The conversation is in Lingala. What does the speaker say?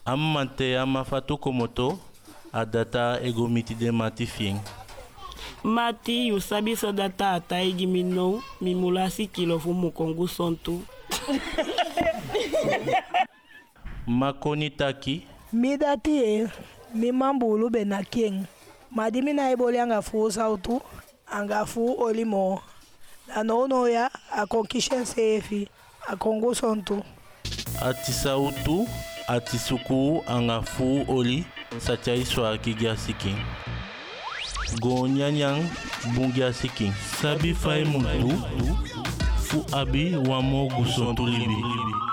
Amante amafatu komoto adata egomiti de mati fien. Mati yusabi so data ataigi mino mimulasi kilofu mukongu sontu. Makoni taki. Midati mi mambulu benaking. Madimi na iboli angafu sautu angafu olimo. Anono ya akonkishen sefi akongu sontu. Ati sautu ati suku angafu oli sacha iswa kigia siking. Gonyanyang bungia siking. Sabi fai muntu fu abi wamo gusontu libi.